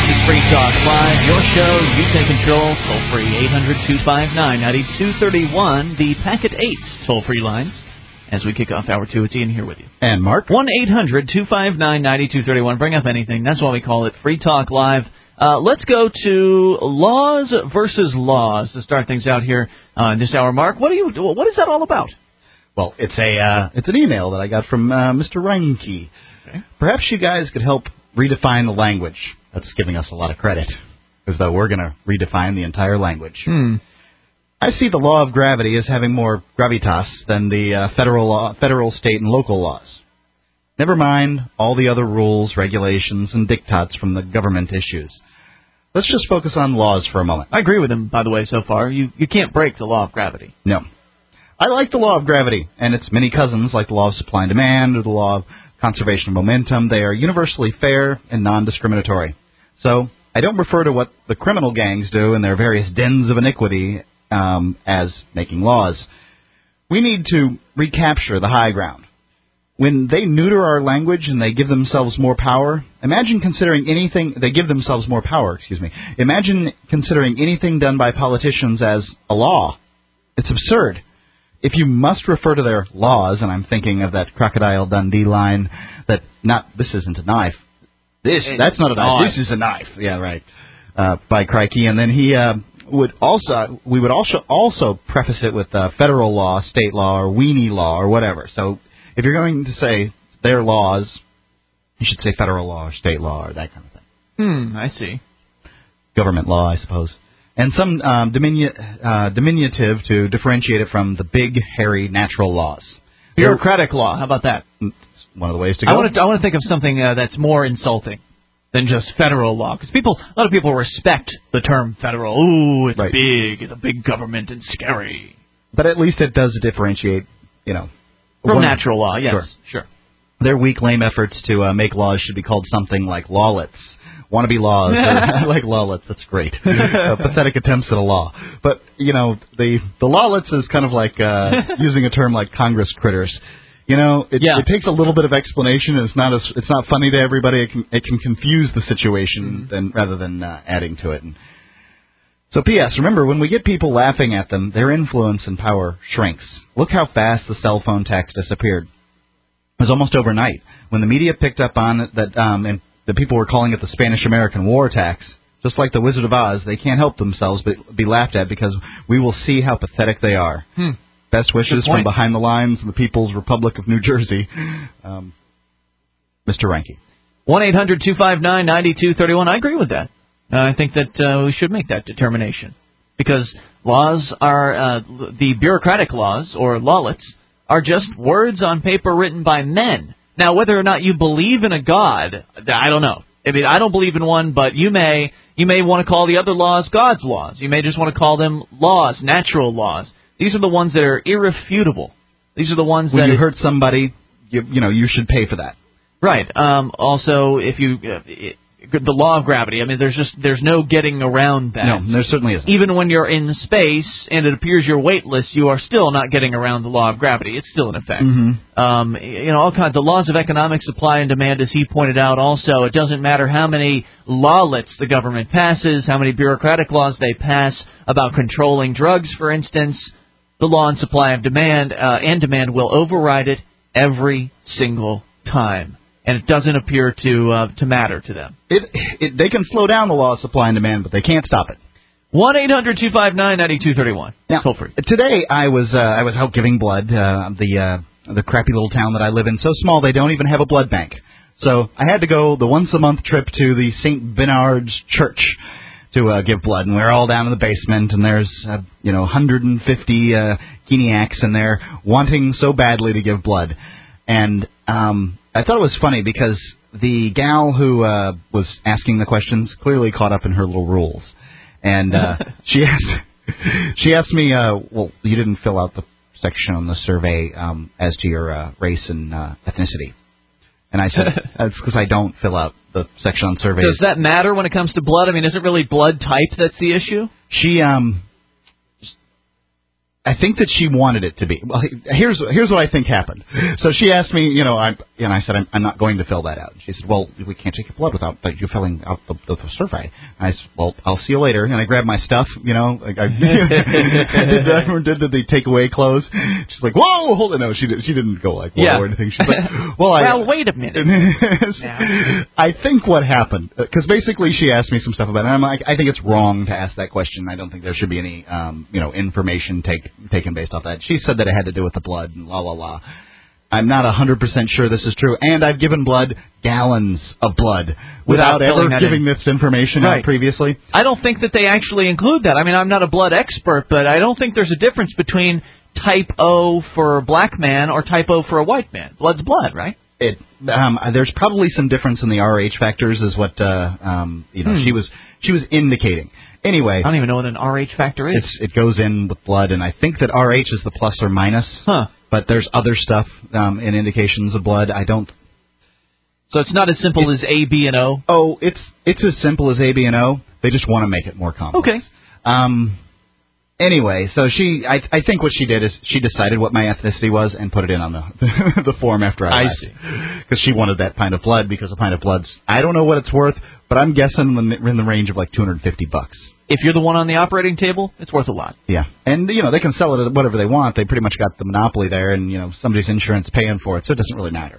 This is Free Talk Live, your show. You take control. Toll free 800-259-9231. The Packet 8 toll-free lines. As we kick off Hour 2, it's Ian here with you. And Mark. 1-800-259-9231. Bring up anything. That's why we call it Free Talk Live. Let's go to laws versus laws to start things out here in this hour. Mark, what is that all about? Well, it's an email that I got from Mr. Reinke. Okay. Perhaps you guys could help redefine the language. That's giving us a lot of credit, as though we're going to redefine the entire language. I see the law of gravity as having more gravitas than the federal, state, and local laws. Never mind all the other rules, regulations, and diktats from the government issues. Let's just focus on laws for a moment. I agree with him, by the way, so far. You can't break the law of gravity. No. I like the law of gravity, and its many cousins, like the law of supply and demand or the law of conservation of momentum. They are universally fair and non-discriminatory. So I don't refer to what the criminal gangs do in their various dens of iniquity as making laws. We need to recapture the high ground. When they neuter our language and they give themselves more power, imagine considering anything done by politicians as a law. It's absurd. If you must refer to their laws, and I'm thinking of that Crocodile Dundee line, this isn't a knife. That's not a knife. This is a knife. Yeah, right. By Crikey. And then we would also preface it with federal law, state law, or weenie law, or whatever. So if you're going to say their laws, you should say federal law or state law or that kind of thing. I see. Government law, I suppose. And some diminutive to differentiate it from the big, hairy, natural laws. Bureaucratic law, how about that? It's one of the ways to go. I want to think of something that's more insulting than just federal law. Because a lot of people respect the term federal. Ooh, it's big, it's a big government and scary. But at least it does differentiate, from natural law, yes. Sure. Their weak, lame efforts to make laws should be called something like lawlets. Wannabe laws. I like lawlets. That's great. Pathetic attempts at a law. But, the lawlets is kind of like using a term like Congress critters. It takes a little bit of explanation. It's not funny to everybody. It can confuse the situation rather than adding to it. So, P.S., remember, when we get people laughing at them, their influence and power shrinks. Look how fast the cell phone tax disappeared. It was almost overnight. When the media picked up on it and the people were calling it the Spanish-American War tax, just like the Wizard of Oz, they can't help themselves but be laughed at because we will see how pathetic they are. Best wishes from behind the lines in the People's Republic of New Jersey, Mr. Reinke. 1-800-259-9231. I agree with that. I think that we should make that determination because laws are the bureaucratic laws or lawlets are just words on paper written by men. Now, whether or not you believe in a god, I don't know. I mean, I don't believe in one, but you may want to call the other laws God's laws. You may just want to call them laws, natural laws. These are the ones that are irrefutable. These are the ones that... When you hurt somebody, you should pay for that. Right. Also, if you... the law of gravity, I mean, there's no getting around that. No, there certainly isn't. Even when you're in space and it appears you're weightless, you are still not getting around the law of gravity. It's still in effect. All kinds. The laws of economic supply and demand, as he pointed out also, it doesn't matter how many lawlets the government passes, how many bureaucratic laws they pass about controlling drugs, for instance, the law and supply of demand and demand will override it every single time. And it doesn't appear to matter to them. They can slow down the law of supply and demand, but they can't stop it. 1-800-259-9231. Now, toll free. Today I was out giving blood. The crappy little town that I live in, so small they don't even have a blood bank. So I had to go the once-a-month trip to the St. Bernard's Church to give blood, and we're all down in the basement, and there's 150 Keeniacs in there wanting so badly to give blood, and I thought it was funny because the gal who was asking the questions clearly caught up in her little rules, and she asked me, well, you didn't fill out the section on the survey as to your race and ethnicity. And I said, that's because I don't fill out the section on surveys. Does that matter when it comes to blood? I mean, is it really blood type that's the issue? I think that she wanted it to be. Well, here's what I think happened. So she asked me, and I said, I'm not going to fill that out. And she said, well, we can't take your blood without you filling out the survey. And I said, well, I'll see you later. And I grabbed my stuff, like I did the takeaway clothes. She's like, whoa, hold it. No, she didn't go like, whoa, or anything. She's like, well, wait a minute. I think what happened, because basically she asked me some stuff about it, and I'm like, I think it's wrong to ask that question. I don't think there should be any, information taken based off that. She said that it had to do with the blood and la la la. I'm not 100% sure this is true, and I've given blood, gallons of blood, without ever giving this information out previously. I don't think that they actually include that. I mean, I'm not a blood expert, but I don't think there's a difference between type O for a black man or type O for a white man. Blood's blood, right? There's probably some difference in the RH factors, is what she was indicating. Anyway, I don't even know what an RH factor is. It goes in with blood, and I think that RH is the plus or minus. Huh. But there's other stuff in indications of blood. I don't. So it's not as simple as A, B, and O. Oh, it's as simple as A, B, and O. They just want to make it more complex. Okay. Anyway, so I think what she did is she decided what my ethnicity was and put it in on the form after I left. See. Because she wanted that pint of blood, because a pint of blood's, I don't know what it's worth, but I'm guessing in the range of like $250. If you're the one on the operating table, it's worth a lot. Yeah. And, they can sell it at whatever they want. They pretty much got the monopoly there, and, somebody's insurance paying for it, so it doesn't really matter.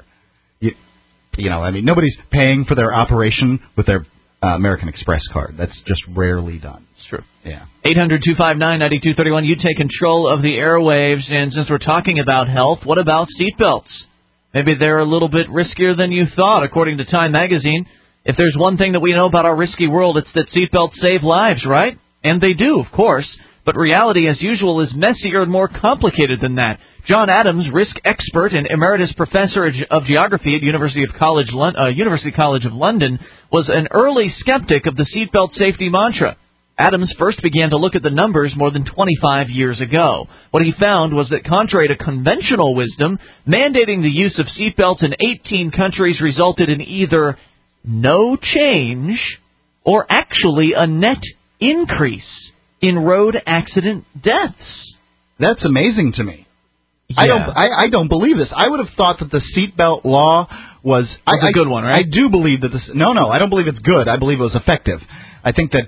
Nobody's paying for their operation with their American Express card. That's just rarely done. It's true. Yeah. 800-259-9231. You take control of the airwaves, and since we're talking about health, what about seatbelts? Maybe they're a little bit riskier than you thought, according to Time Magazine. If there's one thing that we know about our risky world, it's that seatbelts save lives, right? And they do, of course. But reality, as usual, is messier and more complicated than that. John Adams, risk expert and emeritus professor of geography at University College of London, was an early skeptic of the seatbelt safety mantra. Adams first began to look at the numbers more than 25 years ago. What he found was that contrary to conventional wisdom, mandating the use of seatbelts in 18 countries resulted in either no change or actually a net increase in road accident deaths. That's amazing to me. Yeah. I don't believe this. I would have thought that the seatbelt law was a good one, right? I do believe that this. No, I don't believe it's good. I believe it was effective. I think that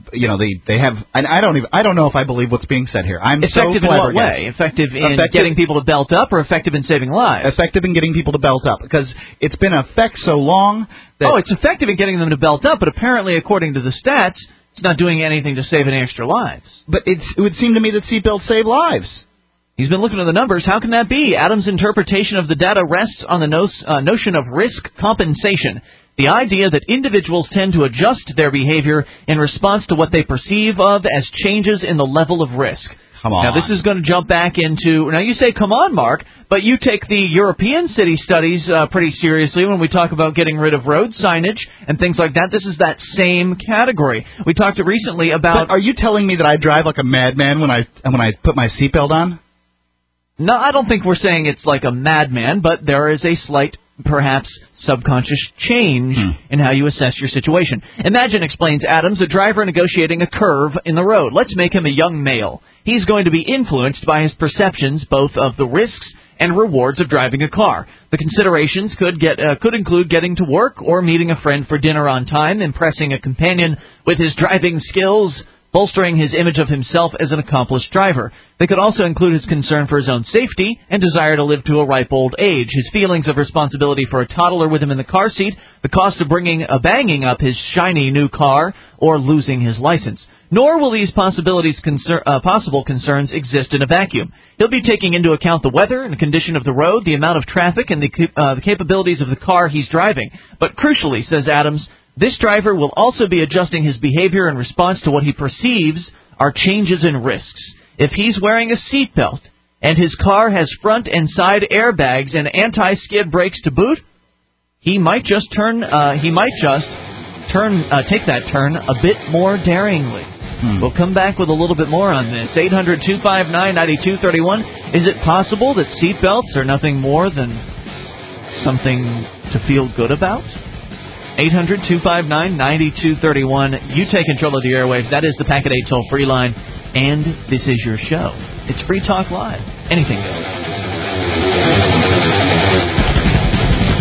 they have. And I don't know if I believe what's being said here. I'm effective so in what way? Effective in getting people to belt up, or effective in saving lives? Effective in getting people to belt up, because it's been in effect so long that. Oh, it's effective in getting them to belt up, but apparently, according to the stats, it's not doing anything to save any extra lives. But it would seem to me that seatbelts save lives. He's been looking at the numbers. How can that be? Adams' interpretation of the data rests on the notion of risk compensation, the idea that individuals tend to adjust their behavior in response to what they perceive of as changes in the level of risk. Come on. Now, this is going to jump back into... Now, you say, come on, Mark, but you take the European city studies pretty seriously when we talk about getting rid of road signage and things like that. This is that same category. We talked recently about... But are you telling me that I drive like a madman when I put my seatbelt on? No, I don't think we're saying it's like a madman, but there is a slight, perhaps, subconscious change in how you assess your situation. Imagine, explains Adams, a driver negotiating a curve in the road. Let's make him a young male. He's going to be influenced by his perceptions, both of the risks and rewards of driving a car. The considerations could include getting to work or meeting a friend for dinner on time, impressing a companion with his driving skills, bolstering his image of himself as an accomplished driver. They could also include his concern for his own safety and desire to live to a ripe old age, his feelings of responsibility for a toddler with him in the car seat, the cost of banging up his shiny new car, or losing his license. Nor will these possible concerns exist in a vacuum. He'll be taking into account the weather and the condition of the road, the amount of traffic, and the capabilities of the car he's driving. But crucially, says Adams, this driver will also be adjusting his behavior in response to what he perceives are changes in risks. If he's wearing a seatbelt and his car has front and side airbags and anti-skid brakes to boot, he might just take that turn a bit more daringly. We'll come back with a little bit more on this. 800-259-9231. Is it possible that seatbelts are nothing more than something to feel good about? 800-259-9231. You take control of the airwaves. That is the Packet 8 toll-free line. And this is your show. It's Free Talk Live. Anything goes.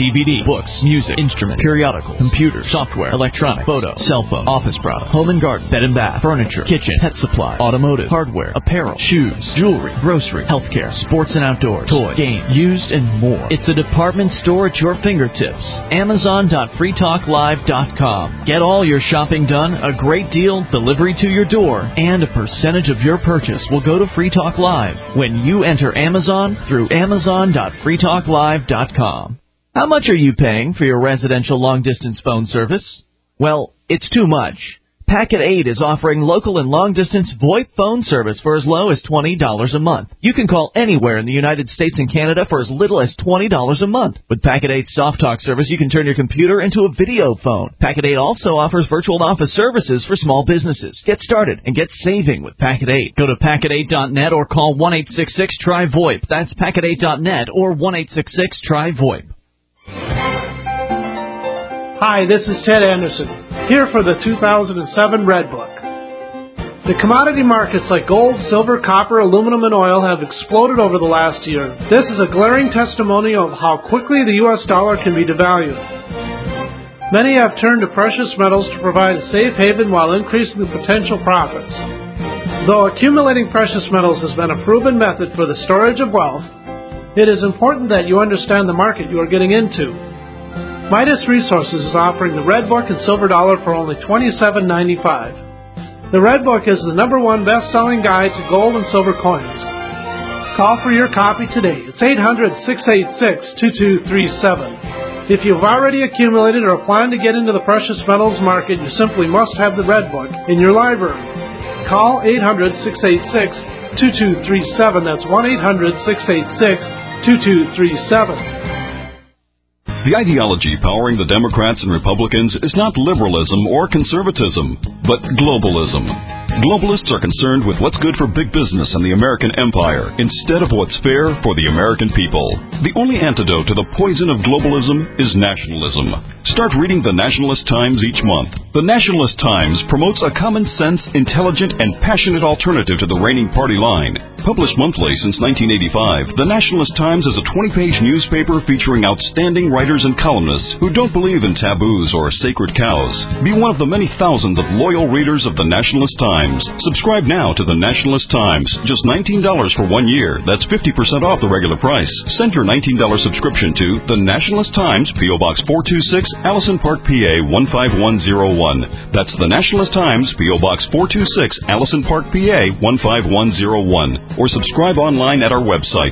DVD, books, music, instruments, periodicals, computers, software, electronic, photo, cell phone, office product, home and garden, bed and bath, furniture, kitchen, pet supply, automotive, hardware, apparel, shoes, jewelry, grocery, healthcare, sports and outdoors, toys, games, used, and more. It's a department store at your fingertips. Amazon.freetalklive.com. Get all your shopping done, a great deal, delivery to your door, and a percentage of your purchase will go to Free Talk Live when you enter Amazon through Amazon.freetalklive.com. How much are you paying for your residential long-distance phone service? Well, it's too much. Packet 8 is offering local and long-distance VoIP phone service for as low as $20 a month. You can call anywhere in the United States and Canada for as little as $20 a month. With Packet 8's Soft Talk service, you can turn your computer into a video phone. Packet 8 also offers virtual office services for small businesses. Get started and get saving with Packet 8. Go to packet8.net or call 1-866-TRY-VoIP. That's packet8.net or 1-866-TRY-VoIP. Hi, this is Ted Anderson, here for the 2007 Red Book. The commodity markets like gold, silver, copper, aluminum, and oil have exploded over the last year. This is a glaring testimonial of how quickly the U.S. dollar can be devalued. Many have turned to precious metals to provide a safe haven while increasing the potential profits. Though accumulating precious metals has been a proven method for the storage of wealth, it is important that you understand the market you are getting into. Midas Resources is offering the Red Book and Silver Dollar for only $27.95. The Red Book is the #1 best-selling guide to gold and silver coins. Call for your copy today. It's 800-686-2237. If you've already accumulated or plan to get into the precious metals market, you simply must have the Red Book in your library. Call 800-686-2237. That's 1-800-686-2237. The ideology powering the Democrats and Republicans is not liberalism or conservatism, but globalism. Globalists are concerned with what's good for big business and the American empire instead of what's fair for the American people. The only antidote to the poison of globalism is nationalism. Start reading the Nationalist Times each month. The Nationalist Times promotes a common-sense, intelligent, and passionate alternative to the reigning party line. Published monthly since 1985, the Nationalist Times is a 20-page newspaper featuring outstanding writers and columnists who don't believe in taboos or sacred cows. Be one of the many thousands of loyal readers of the Nationalist Times. Subscribe now to the Nationalist Times. Just $19 for 1 year. That's 50% off the regular price. Send your $19 subscription to the Nationalist Times, P.O. Box 426, Allison Park, PA 15101. That's the Nationalist Times, P.O. Box 426, Allison Park, PA 15101. Or subscribe online at our website,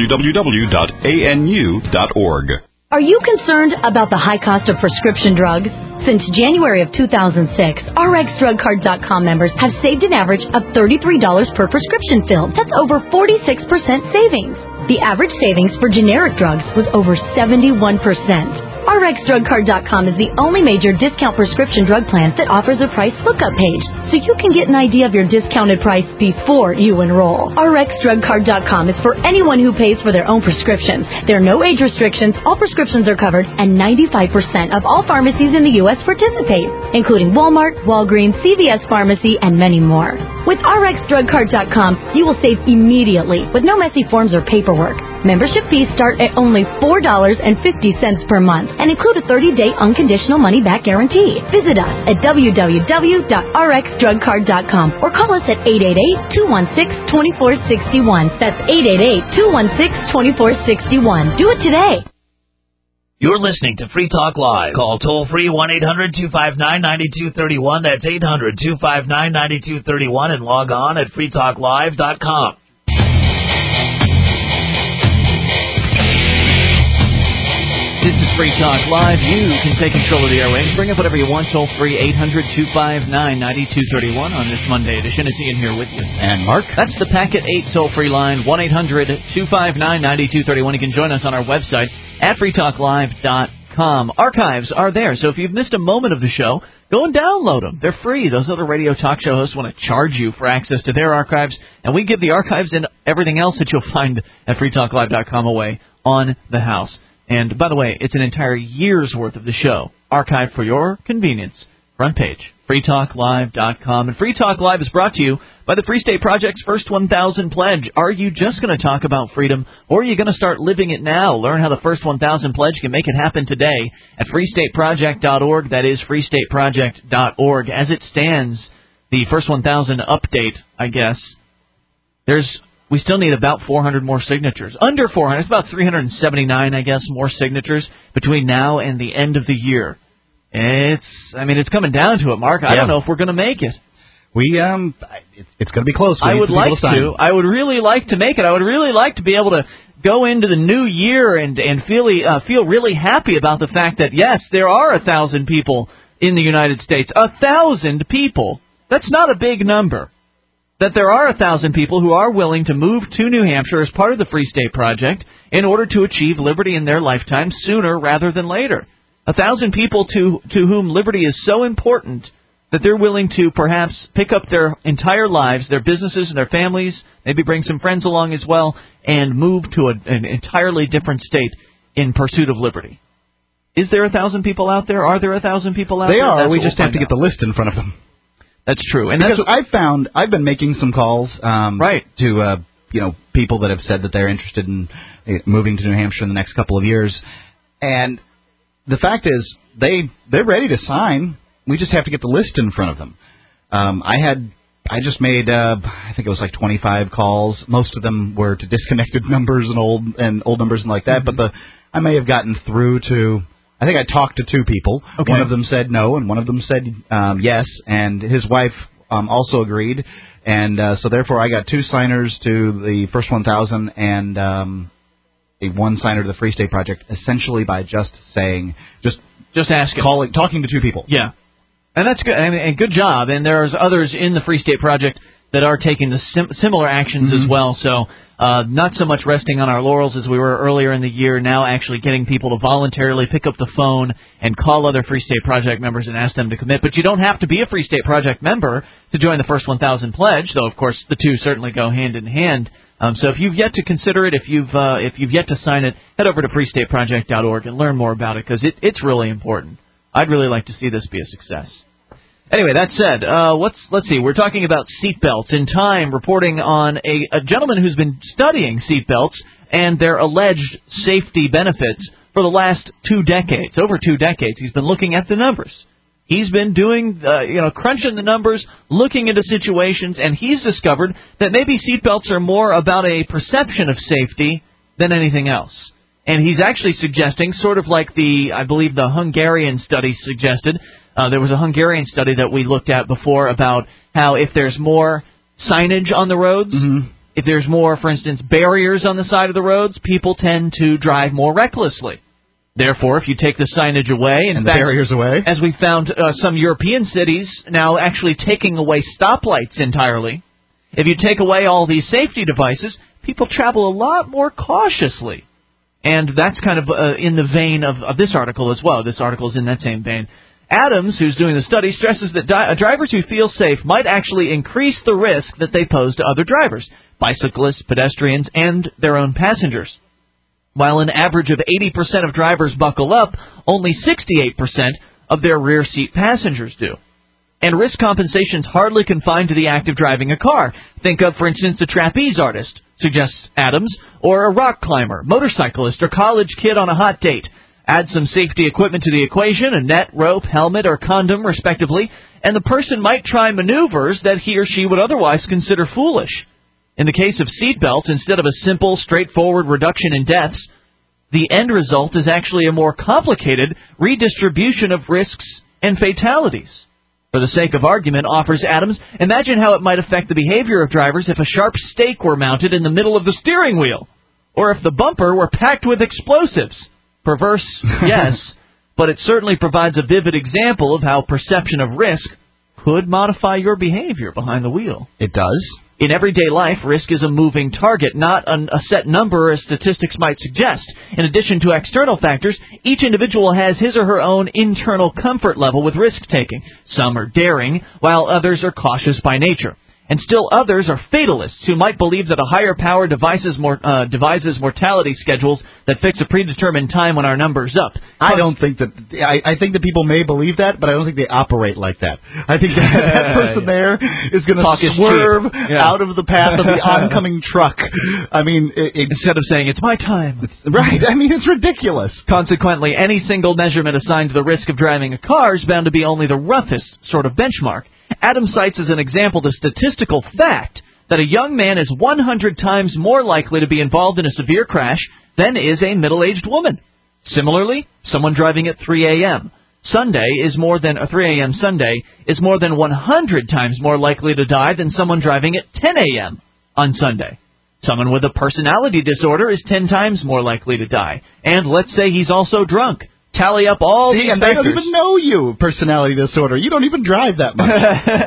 www.anu.org. Are you concerned about the high cost of prescription drugs? Since January of 2006, RxDrugCard.com members have saved an average of $33 per prescription fill. That's over 46% savings. The average savings for generic drugs was over 71%. RxDrugCard.com is the only major discount prescription drug plan that offers a price lookup page, so you can get an idea of your discounted price before you enroll. RxDrugCard.com is for anyone who pays for their own prescriptions. There are no age restrictions, all prescriptions are covered, and 95% of all pharmacies in the U.S. participate, including Walmart, Walgreens, CVS Pharmacy, and many more. With RxDrugCard.com, you will save immediately with no messy forms or paperwork. Membership fees start at only $4.50 per month and include a 30-day unconditional money-back guarantee. Visit us at www.rxdrugcard.com or call us at 888-216-2461. That's 888-216-2461. Do it today. You're listening to Free Talk Live. Call toll-free 1-800-259-9231. That's 800-259-9231 and log on at freetalklive.com. This is Free Talk Live. You can take control of the airwaves. Bring up whatever you want. Toll free 800-259-9231 on this Monday edition. It's Ian here with you. And Mark. That's the Packet 8 toll-free line, 1-800-259-9231. You can join us on our website at freetalklive.com. Archives are there, so if you've missed a moment of the show, go and download them. They're free. Those other radio talk show hosts want to charge you for access to their archives, and we give the archives and everything else that you'll find at freetalklive.com away on the house. And, by the way, it's an entire year's worth of the show, archived for your convenience front page, freetalklive.com. And Free Talk Live is brought to you by the Free State Project's First 1,000 Pledge. Are you just going to talk about freedom, or are you going to start living it now? Learn how the First 1,000 Pledge can make it happen today at freestateproject.org. That is freestateproject.org. As it stands, the First 1,000 update, I guess, we still need about 400 more signatures. Under 400, it's about 379, I guess, more signatures between now and the end of the year. It's coming down to it, Mark. I don't know if we're going to make it. It's going to be close. I would like to. I would really like to make it. I would really like to be able to go into the new year and feel really happy about the fact that, yes, there are 1,000 people in the United States. 1,000 people. That's not a big number. That there are 1,000 people who are willing to move to New Hampshire as part of the Free State Project in order to achieve liberty in their lifetime sooner rather than later. 1,000 people to whom liberty is so important that they're willing to perhaps pick up their entire lives, their businesses and their families, maybe bring some friends along as well, and move to an entirely different state in pursuit of liberty. Is there 1,000 people out there? Are there 1,000 people out there? They are. We just have to get the list in front of them. That's true. And because I've been making some calls to people that have said that they're interested in moving to New Hampshire in the next couple of years, and the fact is, they're ready to sign. We just have to get the list in front of them. I just made I think it was like 25 calls. Most of them were to disconnected numbers and old numbers and like that. Mm-hmm. But I may have gotten through to. I think I talked to 2 people. Okay. One of them said no, and one of them said yes. And his wife also agreed. And so therefore, I got 2 signers to the First 1,000 and a 1 signer to the Free State Project, essentially by just saying, just asking, talking to 2 people. Yeah, and that's good. And good job. And there's others in the Free State Project that are taking the similar actions as well. So not so much resting on our laurels as we were earlier in the year. Now actually getting people to voluntarily pick up the phone and call other Free State Project members and ask them to commit. But you don't have to be a Free State Project member to join the First 1,000 Pledge. Though of course the two certainly go hand in hand. So if you've yet to consider it, if you've yet to sign it, head over to freestateproject.org and learn more about it because it's really important. I'd really like to see this be a success. Anyway, that said, let's see. We're talking about seatbelts. In Time, reporting on a gentleman who's been studying seatbelts and their alleged safety benefits for the last 2 decades. Over 2 decades, he's been looking at the numbers. He's been doing, crunching the numbers, looking into situations, and he's discovered that maybe seatbelts are more about a perception of safety than anything else. And he's actually suggesting, sort of like I believe the Hungarian study suggested. There was a Hungarian study that we looked at before about how if there's more signage on the roads, if there's more, for instance, barriers on the side of the roads, people tend to drive more recklessly. Therefore, if you take the signage away, and the barriers away, as we found some European cities now actually taking away stoplights entirely, if you take away all these safety devices, people travel a lot more cautiously. And that's kind of in the vein of this article as well. This article is in that same vein. Adams, who's doing the study, stresses that drivers who feel safe might actually increase the risk that they pose to other drivers, bicyclists, pedestrians, and their own passengers. While an average of 80% of drivers buckle up, only 68% of their rear seat passengers do. And risk compensation is hardly confined to the act of driving a car. Think of, for instance, a trapeze artist, suggests Adams, or a rock climber, motorcyclist, or college kid on a hot date. Add some safety equipment to the equation, a net, rope, helmet, or condom, respectively, and the person might try maneuvers that he or she would otherwise consider foolish. In the case of seatbelts, instead of a simple, straightforward reduction in deaths, the end result is actually a more complicated redistribution of risks and fatalities. For the sake of argument, offers Adams, imagine how it might affect the behavior of drivers if a sharp stake were mounted in the middle of the steering wheel, or if the bumper were packed with explosives. Perverse, yes, but it certainly provides a vivid example of how perception of risk could modify your behavior behind the wheel. It does. In everyday life, risk is a moving target, not a set number as statistics might suggest. In addition to external factors, each individual has his or her own internal comfort level with risk-taking. Some are daring, while others are cautious by nature. And still others are fatalists who might believe that a higher power devises mortality schedules that fix a predetermined time when our number's up. I don't think that. I think that people may believe that, but I don't think they operate like that. I think that person there is going to swerve out of the path of the oncoming truck. I mean, instead of saying, it's my time. Right. I mean, it's ridiculous. Consequently, any single measurement assigned to the risk of driving a car is bound to be only the roughest sort of benchmark. Adams cites as an example the statistical fact that a young man is 100 times more likely to be involved in a severe crash than is a middle-aged woman. Similarly, someone driving at 3 a.m. Sunday is more than 3 a.m. Sunday is more than 100 times more likely to die than someone driving at 10 a.m. on Sunday. Someone with a personality disorder is 10 times more likely to die. And let's say he's also drunk. Tally up all these and factors. They don't even know you, personality disorder. You don't even drive that much.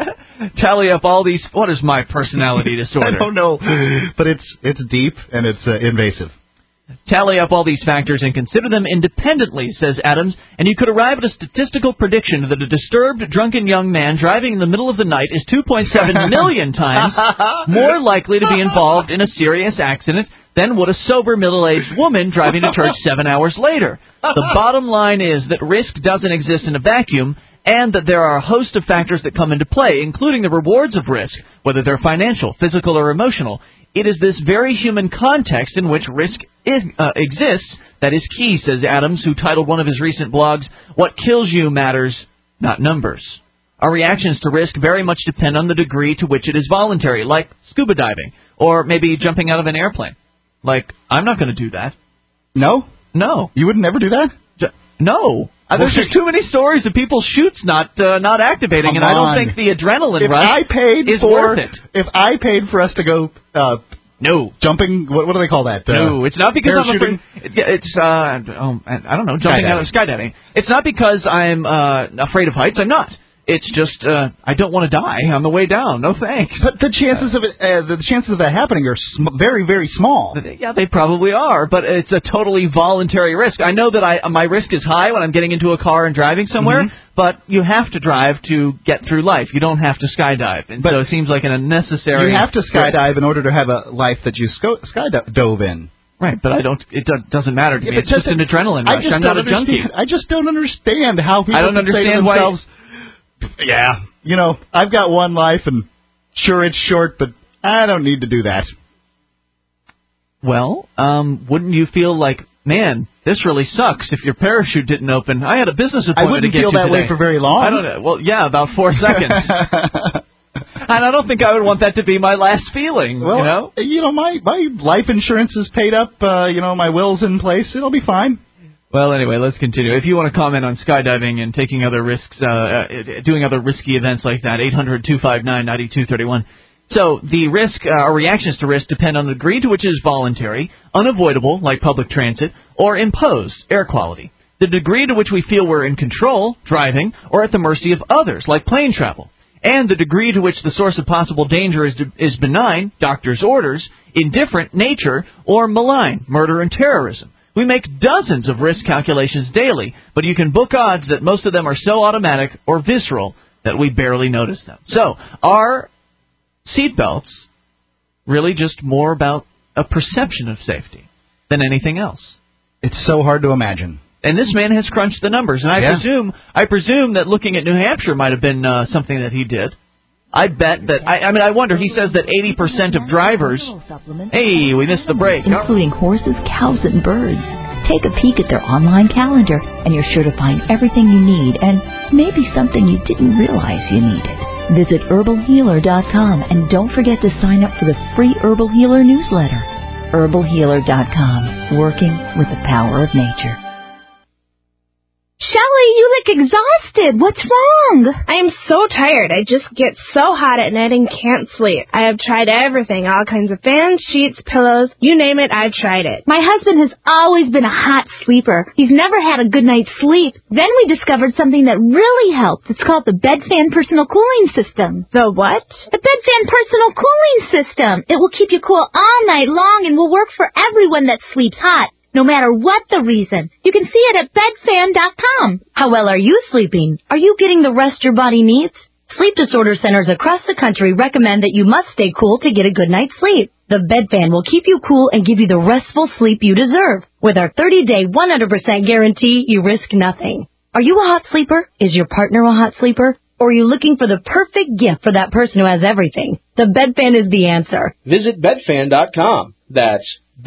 Tally up all these. What is my personality disorder? I don't know, but it's deep and it's invasive. Tally up all these factors and consider them independently, says Adams, and you could arrive at a statistical prediction that a disturbed, drunken young man driving in the middle of the night is 2.7 million times more likely to be involved in a serious accident than would a sober middle-aged woman driving to church 7 hours later. The bottom line is that risk doesn't exist in a vacuum, and that there are a host of factors that come into play, including the rewards of risk, whether they're financial, physical, or emotional. It is this very human context in which risk exists that is key, says Adams, who titled one of his recent blogs, What Kills You Matters, Not Numbers. Our reactions to risk very much depend on the degree to which it is voluntary, like scuba diving, or maybe jumping out of an airplane. Like, I'm not going to do that. No? No. You would never do that? No. There's just too many stories of people's chutes not activating, and I don't think the adrenaline rush is worth it. If I paid for us to go no jumping, what do they call that? No, it's not because I'm afraid. It's I don't know, jumping out of skydiving. It's not because I'm afraid of heights. I'm not. It's just I don't want to die on the way down. No thanks. But the chances of that happening are very, very small. Yeah, they probably are. But it's a totally voluntary risk. I know that my risk is high when I'm getting into a car and driving somewhere. Mm-hmm. But you have to drive to get through life. You don't have to skydive, and so it seems like an unnecessary. You have to skydive in order to have a life that you skydove in. Right, but it doesn't matter to me. It's just an adrenaline rush. I'm not a junkie. I just don't understand how people. I don't understand why. Yeah, I've got one life, and sure, it's short, but I don't need to do that. Well, wouldn't you feel like, man, this really sucks if your parachute didn't open? I had a business appointment to get you today. I wouldn't feel that way for very long. I don't know. Well, yeah, about 4 seconds. And I don't think I would want that to be my last feeling, well, my life insurance is paid up, my will's in place. It'll be fine. Well, anyway, let's continue. If you want to comment on skydiving and taking other risks, doing other risky events like that, 800-259-9231. So the risk, our reactions to risk depend on the degree to which it is voluntary, unavoidable, like public transit, or imposed, air quality. The degree to which we feel we're in control, driving, or at the mercy of others, like plane travel. And the degree to which the source of possible danger is benign, doctor's orders, indifferent, nature, or malign, murder and terrorism. We make dozens of risk calculations daily, but you can book odds that most of them are so automatic or visceral that we barely notice them. So, are seatbelts really just more about a perception of safety than anything else? It's so hard to imagine. And this man has crunched the numbers, and I presume that looking at New Hampshire might have been something that he did. I bet that, I wonder, he says that 80% of drivers... Hey, we missed the break. Including horses, cows, and birds. Take a peek at their online calendar, and you're sure to find everything you need, and maybe something you didn't realize you needed. Visit herbalhealer.com, and don't forget to sign up for the free Herbal Healer newsletter. herbalhealer.com, working with the power of nature. Shelley, you look exhausted. What's wrong? I am so tired. I just get so hot at night and can't sleep. I have tried everything, all kinds of fans, sheets, pillows, you name it, I've tried it. My husband has always been a hot sleeper. He's never had a good night's sleep. Then we discovered something that really helps. It's called the BedFan Personal Cooling System. The what? The BedFan Personal Cooling System. It will keep you cool all night long and will work for everyone that sleeps hot. No matter what the reason. You can see it at bedfan.com. How well are you sleeping? Are you getting the rest your body needs? Sleep disorder centers across the country recommend that you must stay cool to get a good night's sleep. The bed fan will keep you cool and give you the restful sleep you deserve. With our 30-day, 100% guarantee, you risk nothing. Are you a hot sleeper? Is your partner a hot sleeper? Or are you looking for the perfect gift for that person who has everything? The bed fan is the answer. Visit bedfan.com. That's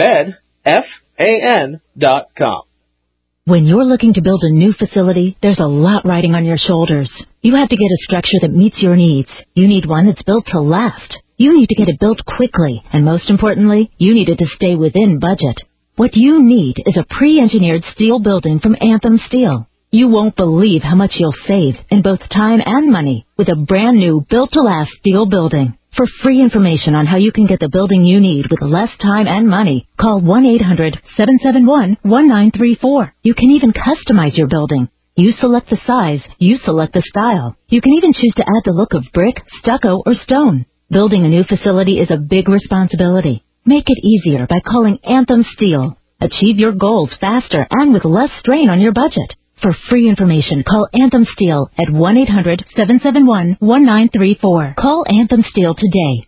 bedfan.com. When you're looking to build a new facility, there's a lot riding on your shoulders. You have to get a structure that meets your needs. You need one that's built to last. You need to get it built quickly. And most importantly, you need it to stay within budget. What you need is a pre-engineered steel building from Anthem Steel. You won't believe how much you'll save in both time and money with a brand new built-to-last steel building. For free information on how you can get the building you need with less time and money, call 1-800-771-1934. You can even customize your building. You select the size, you select the style. You can even choose to add the look of brick, stucco, or stone. Building a new facility is a big responsibility. Make it easier by calling Anthem Steel. Achieve your goals faster and with less strain on your budget. For free information, call Anthem Steel at 1-800-771-1934. Call Anthem Steel today,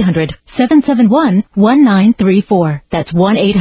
1-800-771-1934. That's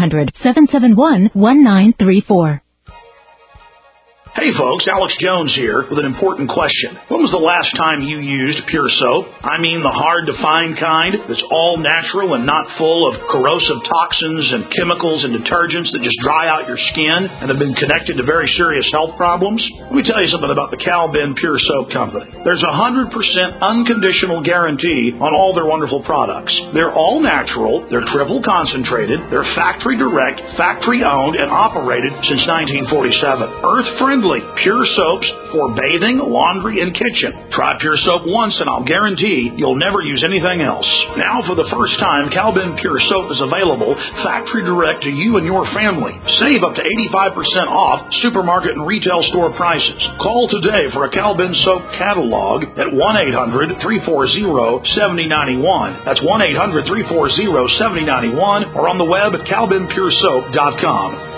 1-800-771-1934. Hey folks, Alex Jones here with an important question. When was the last time you used Pure Soap? I mean the hard-to-find kind that's all natural and not full of corrosive toxins and chemicals and detergents that just dry out your skin and have been connected to very serious health problems? Let me tell you something about the Cal-Ben Pure Soap Company. There's a 100% unconditional guarantee on all their wonderful products. They're all natural, they're triple concentrated, they're factory direct, factory owned, and operated since 1947. Earth-friendly. Pure soaps for bathing, laundry, and kitchen. Try Pure Soap once and I'll guarantee you'll never use anything else. Now for the first time, Cal-Ben Pure Soap is available factory direct to you and your family. Save up to 85% off supermarket and retail store prices. Call today for a Cal-Ben Soap catalog at 1-800-340-7091. That's 1-800-340-7091 or on the web at calbenpuresoap.com.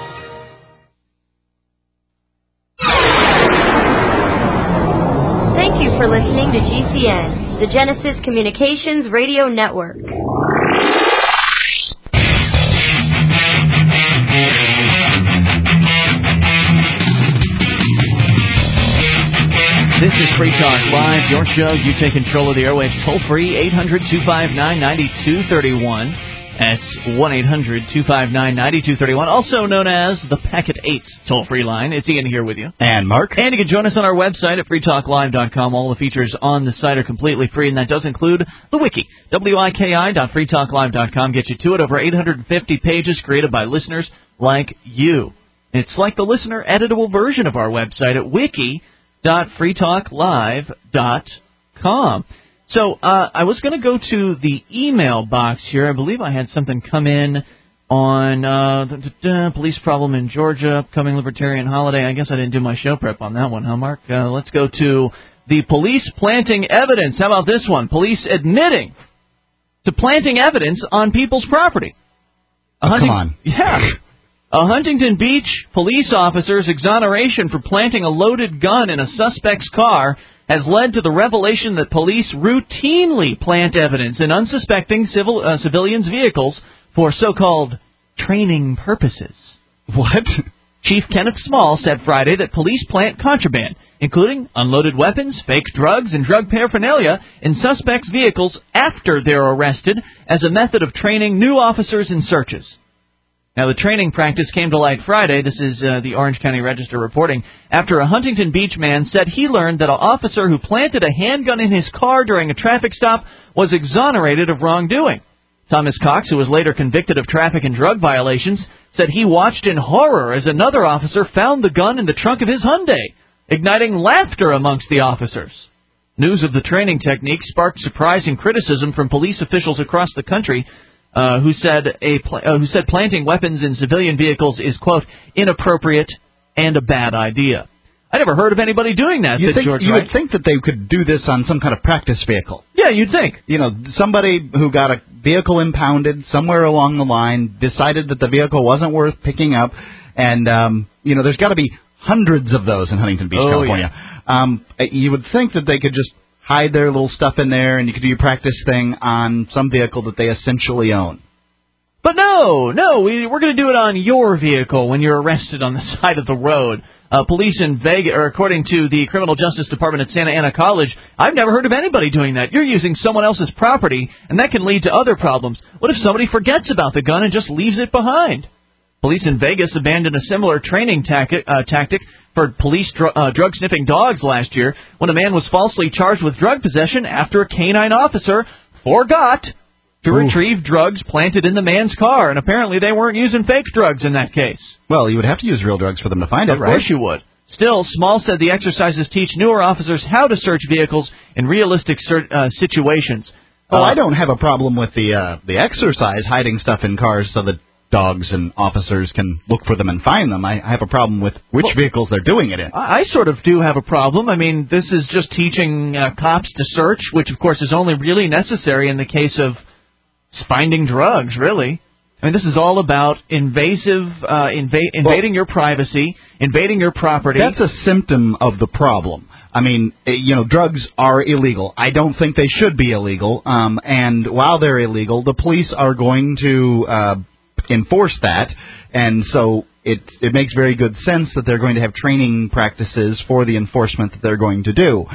Thank you for listening to GCN, the Genesis Communications Radio Network. This is Free Talk Live, your show. You take control of the airwaves toll-free, 800-259-9231. That's 1-800-259-9231, also known as the Packet 8 toll-free line. It's Ian here with you. And Mark. And you can join us on our website at freetalklive.com. All the features on the site are completely free, and that does include the wiki, wiki.freetalklive.com. Get you to it. Over 850 pages created by listeners like you. It's like the listener-editable version of our website at wiki.freetalklive.com. So I was going to go to the email box here. I believe I had something come in on police problem in Georgia, upcoming libertarian holiday. I guess I didn't do my show prep on that one, huh, Mark? Let's go to the police planting evidence. How about this one? Police admitting to planting evidence on people's property. Come on. Yeah. A Huntington Beach police officer's exoneration for planting a loaded gun in a suspect's car has led to the revelation that police routinely plant evidence in unsuspecting civilians' vehicles for so-called training purposes. What? Chief Kenneth Small said Friday that police plant contraband, including unloaded weapons, fake drugs, and drug paraphernalia in suspects' vehicles after they're arrested as a method of training new officers in searches. Now, the training practice came to light Friday. This is the Orange County Register reporting. After a Huntington Beach man said he learned that an officer who planted a handgun in his car during a traffic stop was exonerated of wrongdoing. Thomas Cox, who was later convicted of traffic and drug violations, said he watched in horror as another officer found the gun in the trunk of his Hyundai, igniting laughter amongst the officers. News of the training technique sparked surprising criticism from police officials across the country, who said planting weapons in civilian vehicles is, quote, inappropriate and a bad idea. I never heard of anybody doing that, said George Wright. You would think that they could do this on some kind of practice vehicle. Yeah, you'd think. You know, somebody who got a vehicle impounded somewhere along the line, decided that the vehicle wasn't worth picking up, and, there's got to be hundreds of those in Huntington Beach, California. Yeah. You would think that they could just hide their little stuff in there, and you can do your practice thing on some vehicle that they essentially own. But no, we're going to do it on your vehicle when you're arrested on the side of the road. Police in Vegas, or according to the Criminal Justice Department at Santa Ana College, I've never heard of anybody doing that. You're using someone else's property, and that can lead to other problems. What if somebody forgets about the gun and just leaves it behind? Police in Vegas abandoned a similar training tactic for police drug-sniffing dogs last year when a man was falsely charged with drug possession after a canine officer forgot to retrieve drugs planted in the man's car, and apparently they weren't using fake drugs in that case. Well, you would have to use real drugs for them to find it, right? Of course you would. Still, Small said the exercises teach newer officers how to search vehicles in realistic situations. I don't have a problem with the exercise, hiding stuff in cars so that dogs and officers can look for them and find them. I have a problem with which vehicles they're doing it in. I sort of do have a problem. I mean, this is just teaching cops to search, which, of course, is only really necessary in the case of finding drugs, really. I mean, this is all about invading your privacy, invading your property. That's a symptom of the problem. I mean, drugs are illegal. I don't think they should be illegal. And while they're illegal, the police are going to enforce that. And so it makes very good sense that they're going to have training practices for the enforcement that they're going to do.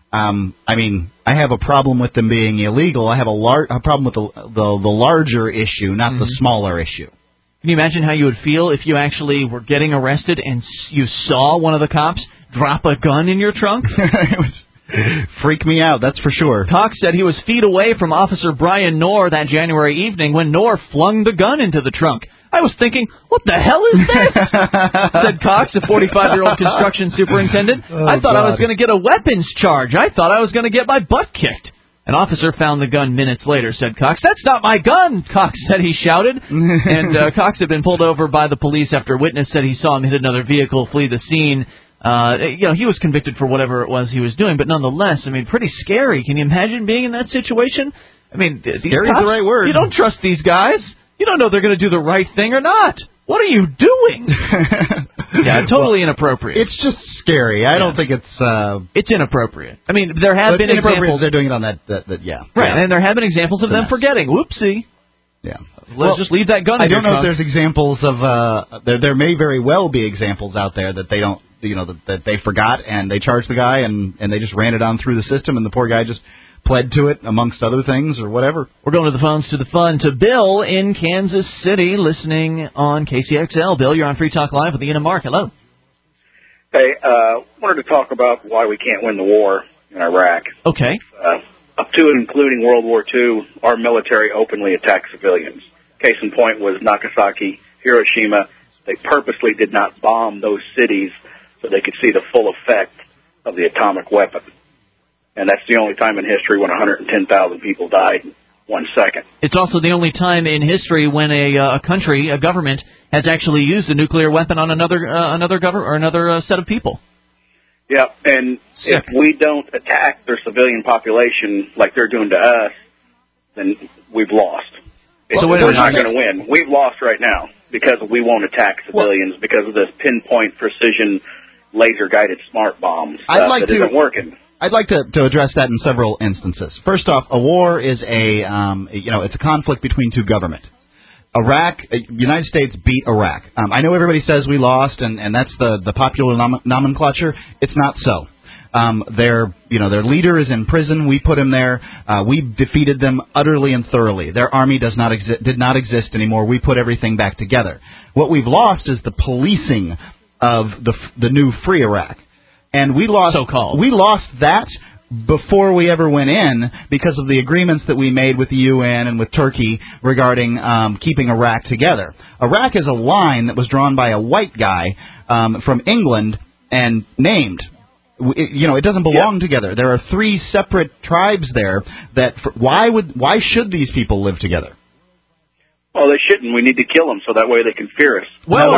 I mean, I have a problem with them being illegal. I have a problem with the larger issue, not the smaller issue. Can you imagine how you would feel if you actually were getting arrested and you saw one of the cops drop a gun in your trunk? It would freak me out, that's for sure. Cox said he was feet away from Officer Brian Knorr that January evening when Knorr flung the gun into the trunk. I was thinking, what the hell is this? Said Cox, a 45-year-old construction superintendent. I thought I was going to get a weapons charge. I thought I was going to get my butt kicked. An officer found the gun minutes later, said Cox. That's not my gun, Cox said, he shouted. And Cox had been pulled over by the police after a witness said he saw him hit another vehicle, flee the scene. He was convicted for whatever it was he was doing, but nonetheless, I mean, pretty scary. Can you imagine being in that situation? I mean, scary is the right word. You don't trust these guys. You don't know if they're going to do the right thing or not. What are you doing? Yeah, totally inappropriate. It's just scary. I don't think it's inappropriate. I mean, there have been examples. They're doing it on that yeah. Right, and there have been examples of them forgetting. Whoopsie. Yeah. Let's just leave that gun in your trunk. I don't know if there's examples of there may very well be examples out there that they don't, that they forgot and they charged the guy and they just ran it on through the system and the poor guy just pled to it, amongst other things, or whatever. We're going to the phones to the fun to Bill in Kansas City, listening on KCXL. Bill, you're on Free Talk Live with Ian and Mark. Hello. Hey, wanted to talk about why we can't win the war in Iraq. Okay. Up to and including World War II, our military openly attacked civilians. Case in point was Nagasaki, Hiroshima. They purposely did not bomb those cities so they could see the full effect of the atomic weapon. And that's the only time in history when 110,000 people died in 1 second. It's also the only time in history when a country, a government, has actually used a nuclear weapon on another set of people. Yeah, and if we don't attack their civilian population like they're doing to us, then we've lost. We're not going to win. We've lost right now because we won't attack civilians because of this pinpoint precision laser-guided smart bombs that isn't working. I'd like to address that in several instances. First off, a war is it's a conflict between two governments. United States beat Iraq. I know everybody says we lost, and that's the popular nomenclature. It's not so. Their leader is in prison. We put him there. We defeated them utterly and thoroughly. Their army did not exist anymore. We put everything back together. What we've lost is the policing of the new free Iraq. And we lost that before we ever went in because of the agreements that we made with the UN and with Turkey regarding keeping Iraq together. Iraq is a line that was drawn by a white guy from England and named. It doesn't belong together. There are 3 separate tribes there. Why should these people live together? Well, they shouldn't. We need to kill them so that way they can fear us. Well,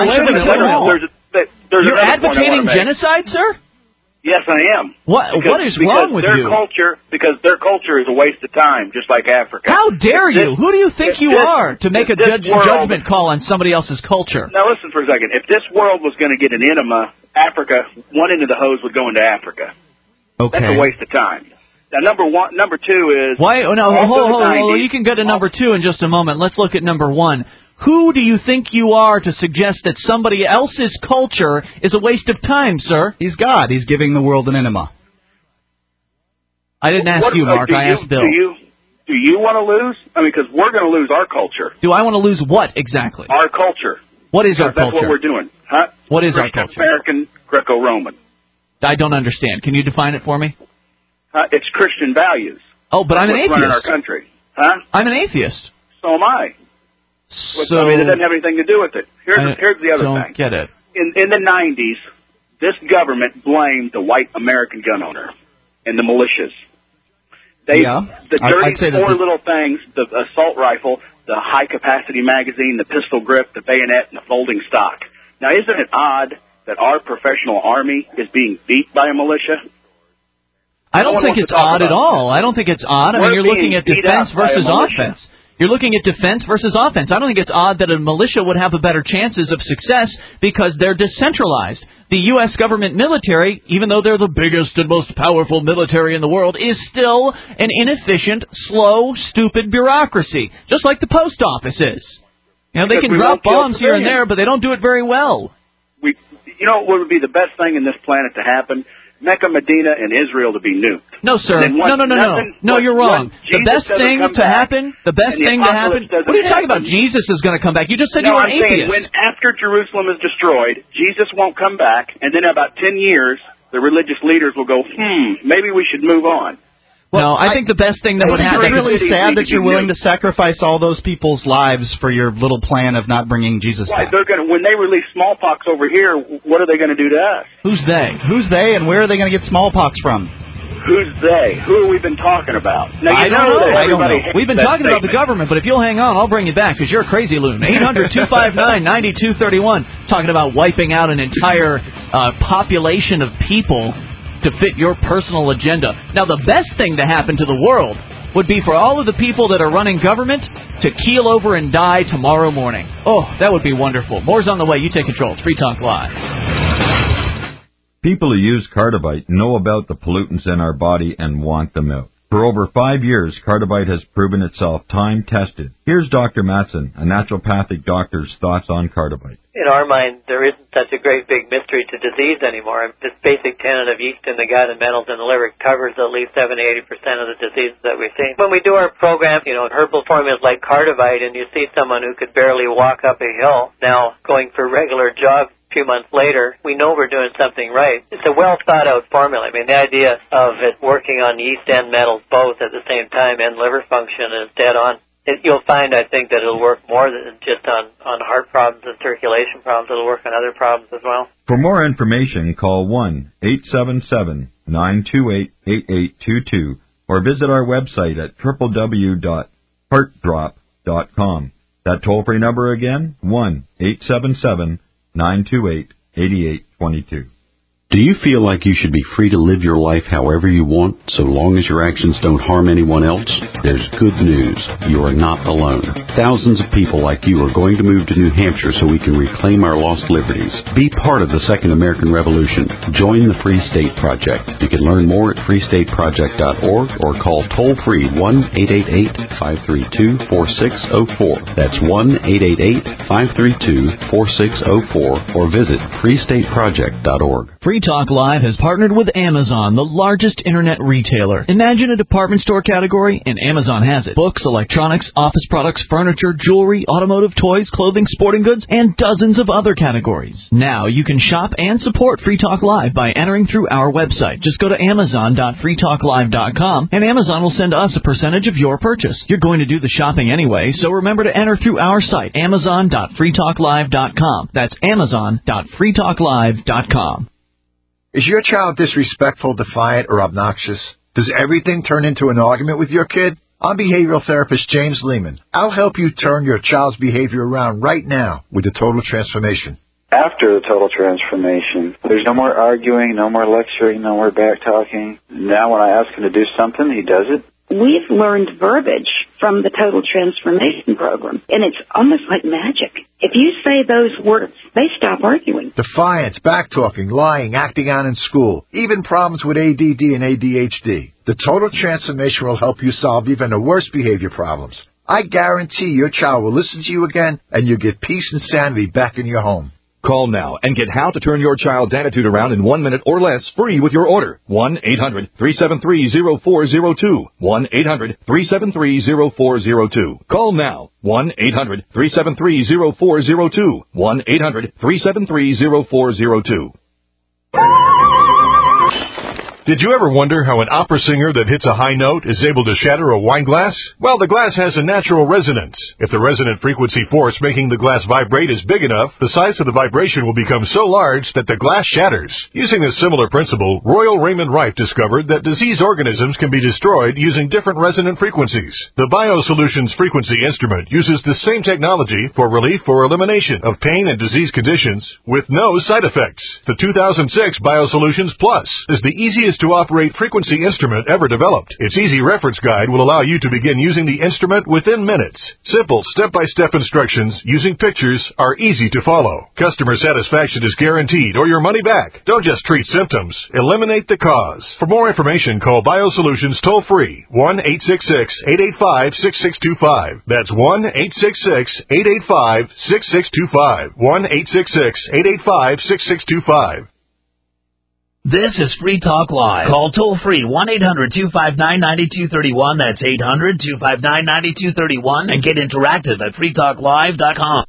you're advocating genocide, sir? Yes, I am. What is wrong with you? Because their culture is a waste of time, just like Africa. How dare you? Who do you think you are to make a judgment call on somebody else's culture? Now, listen for a second. If this world was going to get an enema, Africa, one end of the hose would go into Africa. Okay. That's a waste of time. Now, number two is... Why? Oh, no, hold. You can go to number 2 in just a moment. Let's look at number 1. Who do you think you are to suggest that somebody else's culture is a waste of time, sir? He's God. He's giving the world an enema. I didn't ask you, Mark. I asked Bill. Do you want to lose? I mean, because we're going to lose our culture. Do I want to lose what exactly? Our culture. What is our culture? That's what we're doing. Huh? What is our culture? American Greco-Roman. I don't understand. Can you define it for me? It's Christian values. Oh, but I'm an atheist. Running our country. Huh? I'm an atheist. So am I. So, I mean, it doesn't have anything to do with it. Here's the other thing. Don't get it. In the 90s, this government blamed the white American gun owner and the militias. The dirty little things, the assault rifle, the high-capacity magazine, the pistol grip, the bayonet, and the folding stock. Now, isn't it odd that our professional army is being beat by a militia? I don't think it's odd at all. I don't think it's odd. I mean, you're looking at defense versus offense. You're looking at defense versus offense. I don't think it's odd that a militia would have a better chances of success because they're decentralized. The U.S. government military, even though they're the biggest and most powerful military in the world, is still an inefficient, slow, stupid bureaucracy, just like the post office is. You know, they can drop bombs here and there, but they don't do it very well. You know what would be the best thing in this planet to happen? Mecca, Medina, and Israel to be nuked. No, sir. No, you're wrong. The best thing to happen. What are you talking about? Jesus is going to come back. You just said you were an atheist. When after Jerusalem is destroyed, Jesus won't come back, and then in about 10 years, the religious leaders will go, maybe we should move on. Well, I think the best thing that would happen... It's really sad that you're willing to sacrifice all those people's lives for your little plan of not bringing Jesus back. When they release smallpox over here, what are they going to do to us? Who's they? Who's they, and where are they going to get smallpox from? Who's they? Who have we been talking about? Now, I don't know. We've been talking about the government, but if you'll hang on, I'll bring you back, because you're a crazy loon. 800-259-9231, talking about wiping out an entire population of people to fit your personal agenda. Now, the best thing to happen to the world would be for all of the people that are running government to keel over and die tomorrow morning. Oh, that would be wonderful. More's on the way. You take control. It's Free Talk Live. People who use Cardivite know about the pollutants in our body and want them out. For over 5 years, Cardivite has proven itself time-tested. Here's Dr. Matson, a naturopathic doctor's thoughts on Cardivite. In our mind, there isn't such a great big mystery to disease anymore. This basic tenet of yeast in the gut and metals in the liver covers at least 70-80% of the diseases that we see. When we do our program, herbal formulas like Cardivite, and you see someone who could barely walk up a hill now going for regular jogs a few months later, we know we're doing something right. It's a well-thought-out formula. I mean, the idea of it working on yeast and metals both at the same time and liver function is dead on. You'll find, I think, that it'll work more than just on heart problems and circulation problems. It'll work on other problems as well. For more information, call 1-877-928-8822 or visit our website at www.heartdrop.com. That toll-free number again, 1-877-928-8822. Do you feel like you should be free to live your life however you want, so long as your actions don't harm anyone else? There's good news. You are not alone. Thousands of people like you are going to move to New Hampshire so we can reclaim our lost liberties. Be part of the Second American Revolution. Join the Free State Project. You can learn more at freestateproject.org or call toll-free 1-888-532-4604. That's 1-888-532-4604 or visit freestateproject.org. Free Talk Live has partnered with Amazon, the largest internet retailer. Imagine a department store category, and Amazon has it. Books, electronics, office products, furniture, jewelry, automotive, toys, clothing, sporting goods, and dozens of other categories. Now you can shop and support Free Talk Live by entering through our website. Just go to amazon.freetalklive.com, and Amazon will send us a percentage of your purchase. You're going to do the shopping anyway, so remember to enter through our site, amazon.freetalklive.com. That's amazon.freetalklive.com. Is your child disrespectful, defiant, or obnoxious? Does everything turn into an argument with your kid? I'm behavioral therapist James Lehman. I'll help you turn your child's behavior around right now with the Total Transformation. After the Total Transformation, there's no more arguing, no more lecturing, no more back-talking. Now when I ask him to do something, he does it. We've learned verbiage from the Total Transformation Program, and it's almost like magic. If you say those words, they stop arguing. Defiance, backtalking, lying, acting out in school, even problems with ADD and ADHD. The Total Transformation will help you solve even the worst behavior problems. I guarantee your child will listen to you again, and you'll get peace and sanity back in your home. Call now and get How to Turn Your Child's Attitude Around in 1 minute or less free with your order. 1-800-373-0402. 1-800-373-0402. Call now. 1-800-373-0402. 1-800-373-0402. Did you ever wonder how an opera singer that hits a high note is able to shatter a wine glass? Well, the glass has a natural resonance. If the resonant frequency force making the glass vibrate is big enough, the size of the vibration will become so large that the glass shatters. Using a similar principle, Royal Raymond Rife discovered that disease organisms can be destroyed using different resonant frequencies. The BioSolutions frequency instrument uses the same technology for relief or elimination of pain and disease conditions with no side effects. The 2006 BioSolutions Plus is the easiest to operate frequency instrument ever developed. Its easy reference guide will allow you to begin using the instrument within minutes. Simple step-by-step instructions using pictures are easy to follow. Customer satisfaction is guaranteed or your money back. Don't just treat symptoms, eliminate the cause. For more information, call BioSolutions toll-free 1-866-885-6625. That's 1-866-885-6625. 1-866-885-6625. This is Free Talk Live. Call toll-free 1-800-259-9231. That's 800-259-9231. And get interactive at freetalklive.com.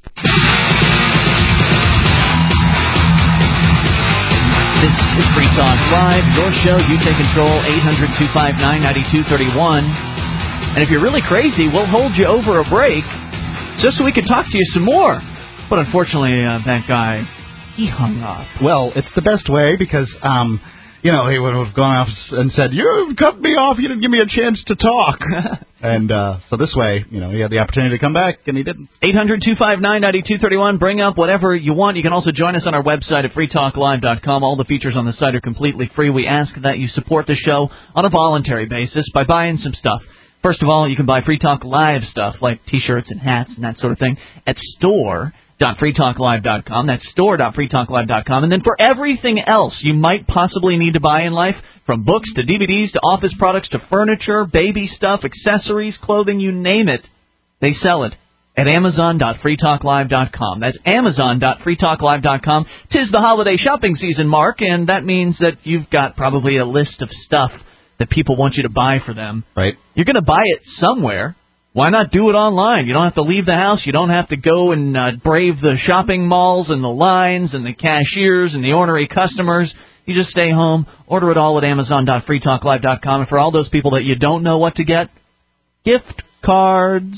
This is Free Talk Live, your show. You take control, 800-259-9231. And if you're really crazy, we'll hold you over a break just so we can talk to you some more. But unfortunately, that guy... he hung up. Well, it's the best way because, he would have gone off and said, "You cut me off. You didn't give me a chance to talk." And so this way, he had the opportunity to come back, and he didn't. 800-259-9231. Bring up whatever you want. You can also join us on our website at freetalklive.com. All the features on the site are completely free. We ask that you support the show on a voluntary basis by buying some stuff. First of all, you can buy Free Talk Live stuff like T-shirts and hats and that sort of thing at store.freetalklive.com. That's store.freetalklive.com. And then for everything else you might possibly need to buy in life, from books to DVDs to office products to furniture, baby stuff, accessories, clothing, you name it, they sell it at amazon.freetalklive.com. That's amazon.freetalklive.com. 'Tis the holiday shopping season, Mark, and that means that you've got probably a list of stuff that people want you to buy for them. Right. You're going to buy it somewhere. Why not do it online? You don't have to leave the house. You don't have to go and brave the shopping malls and the lines and the cashiers and the ornery customers. You just stay home, order it all at amazon.freetalklive.com. And for all those people that you don't know what to get, gift cards,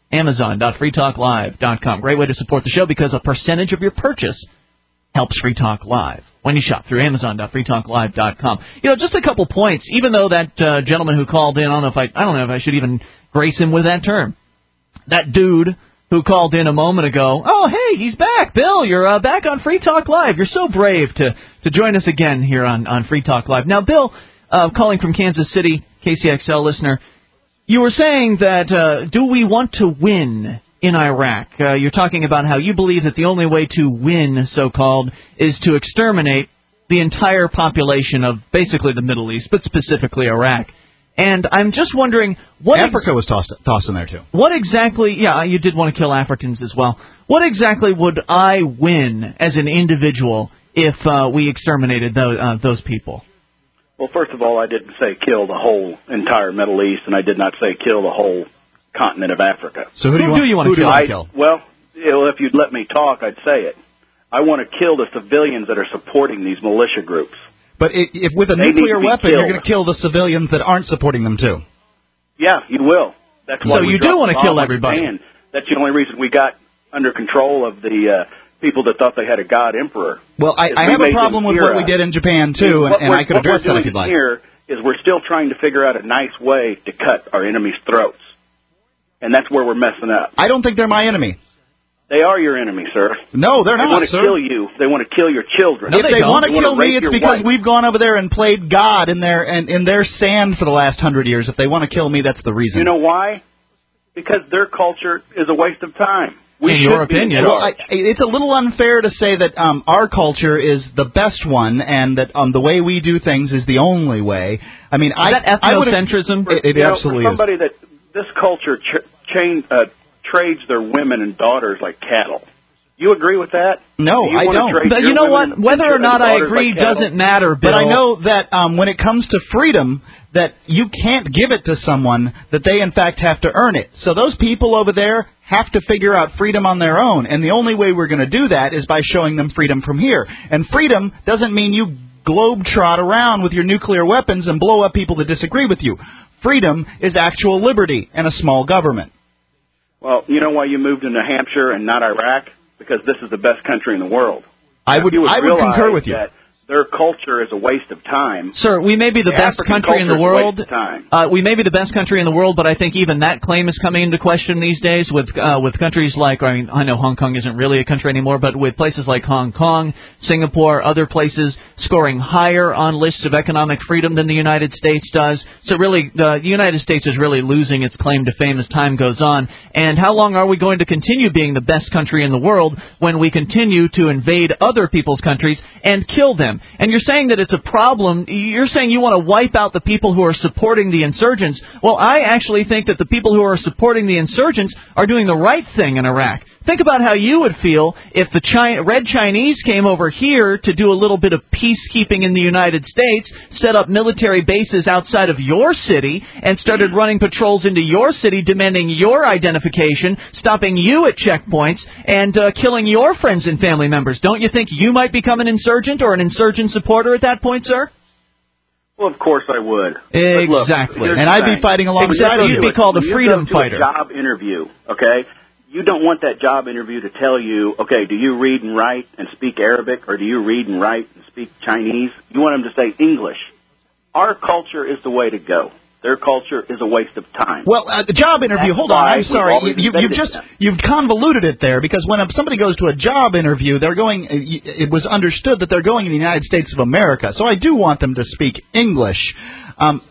amazon.freetalklive.com. Great way to support the show because a percentage of your purchase helps Free Talk Live when you shop through amazon.freetalklive.com. Just a couple points. Even though that gentleman who called in, I don't know if I should even grace him with that term. That dude who called in a moment ago, oh, hey, he's back. Bill, you're back on Free Talk Live. You're so brave to join us again here on Free Talk Live. Now, Bill, calling from Kansas City, KCXL listener, you were saying that do we want to win in Iraq? You're talking about how you believe that the only way to win, so-called, is to exterminate the entire population of basically the Middle East, but specifically Iraq. And I'm just wondering... Africa was tossed in there, too. What exactly... Yeah, you did want to kill Africans as well. What exactly would I win as an individual if we exterminated those people? Well, first of all, I didn't say kill the whole entire Middle East, and I did not say kill the whole continent of Africa. So who do you want to kill? Well, if you'd let me talk, I'd say it. I want to kill the civilians that are supporting these militia groups. But if with a nuclear weapon, you're going to kill the civilians that aren't supporting them, too. Yeah, you will. That's why so you do want to kill everybody. That's the only reason we got under control of the people that thought they had a god emperor. Well, I have a problem with what we did in Japan, too, and I could address that if you'd like. What we're doing here is we're still trying to figure out a nice way to cut our enemies' throats. And that's where we're messing up. I don't think they're my enemy. They are your enemy, sir. No, they're not, They want to kill you. They want to kill your children. If they want to kill me, it's because we've gone over there and played God in their sand for the last 100 years. If they want to kill me, that's the reason. You know why? Because their culture is a waste of time. In your opinion. Well, it's a little unfair to say that our culture is the best one and that the way we do things is the only way. I mean, is that ethnocentrism? It absolutely for somebody that this culture trades their women and daughters like cattle. You agree with that? No, I don't. But you know what? Whether or not I agree doesn't matter, Bill. But I know that when it comes to freedom, that you can't give it to someone, that they in fact have to earn it. So those people over there have to figure out freedom on their own, and the only way we're going to do that is by showing them freedom from here. And freedom doesn't mean you globetrot around with your nuclear weapons and blow up people that disagree with you. Freedom is actual liberty and a small government. Well, you know why you moved to New Hampshire and not Iraq? Because this is the best country in the world. I would concur with you. That their culture is a waste of time. Sir, we may be the best country in the world. We may be the best country in the world, but I think even that claim is coming into question these days with countries like, I know Hong Kong isn't really a country anymore, but with places like Hong Kong, Singapore, other places scoring higher on lists of economic freedom than the United States does. So really, the United States is really losing its claim to fame as time goes on. And how long are we going to continue being the best country in the world when we continue to invade other people's countries and kill them? And you're saying that it's a problem. You're saying you want to wipe out the people who are supporting the insurgents. Well, I actually think that the people who are supporting the insurgents are doing the right thing in Iraq. Think about how you would feel if the Red Chinese came over here to do a little bit of peacekeeping in the United States, set up military bases outside of your city, and started running patrols into your city, demanding your identification, stopping you at checkpoints, and killing your friends and family members. Don't you think you might become an insurgent or an insurgent supporter at that point, sir? Well, of course I would. Exactly. Look, and I'd be fighting alongside you. You'd be called a freedom fighter. You go to a job interview, okay? You don't want that job interview to tell you, okay, do you read and write and speak Arabic, or do you read and write and speak Chinese? You want them to say English. Our culture is the way to go. Their culture is a waste of time. Well, the job interview, hold on, I'm sorry. You've convoluted it there, because when somebody goes to a job interview, it was understood that they're going to the United States of America. So I do want them to speak English. To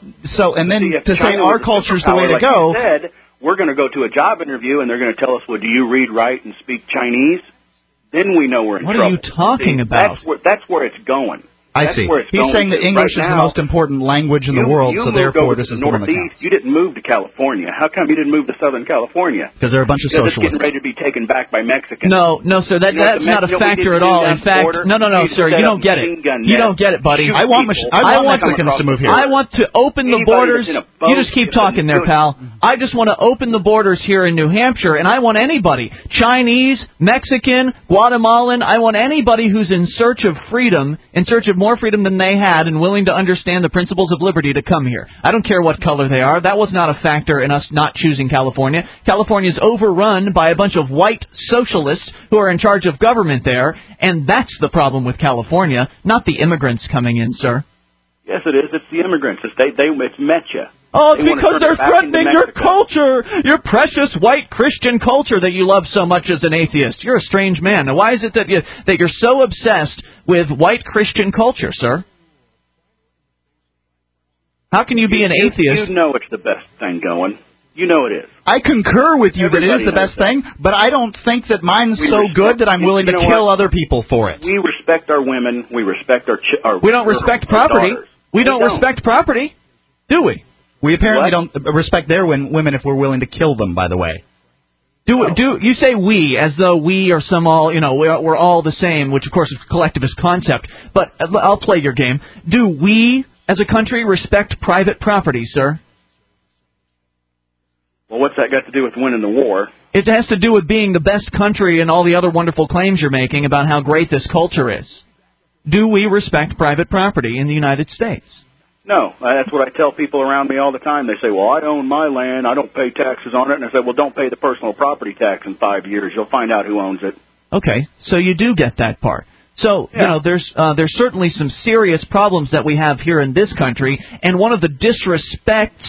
say our culture's the way to go. We're going to go to a job interview, and they're going to tell us, well, do you read, write, and speak Chinese? Then we know we're in trouble. What are you talking about? That's where it's going. I see. He's saying that English is the most important language in the world, so therefore this is the one that counts. You didn't move to California. How come you didn't move to Southern California? Because there are a bunch of socialists. It's getting ready to be taken back by Mexicans. No, sir, that's not a factor at all. In fact, no, sir, you don't get it. You don't get it, buddy. I want Mexicans to move here. I want to open the borders. You just keep talking there, pal. I just want to open the borders here in New Hampshire, and I want anybody, Chinese, Mexican, Guatemalan, I want anybody who's in search of freedom, in search of more freedom than they had and willing to understand the principles of liberty to come here. I don't care what color they are. That was not a factor in us not choosing California. California is overrun by a bunch of white socialists who are in charge of government there, and that's the problem with California, not the immigrants coming in, sir. Yes, it is. It's the immigrants. It's Metcha. Oh, it's because they're threatening your culture, your precious white Christian culture that you love so much as an atheist. You're a strange man. Now, why is it that you're so obsessed with white Christian culture, sir? How can you be an atheist? You know it's the best thing going. You know it is. I concur with you that it is the best thing, but I don't think that mine's so good that I'm willing to kill other people for it. We respect our women. We respect our We don't respect property. We don't respect property, do we? We apparently don't respect their women if we're willing to kill them, by the way. Do you say we as though we are we're all the same, which of course is a collectivist concept, but I'll play your game. Do we as a country respect private property, sir? Well, what's that got to do with winning the war? It has to do with being the best country and all the other wonderful claims you're making about how great this culture is. Do we respect private property in the United States? No, that's what I tell people around me all the time. They say, well, I own my land. I don't pay taxes on it. And I say, well, don't pay the personal property tax in 5 years. You'll find out who owns it. Okay, so you do get that part. So, there's certainly some serious problems that we have here in this country, and one of the disrespects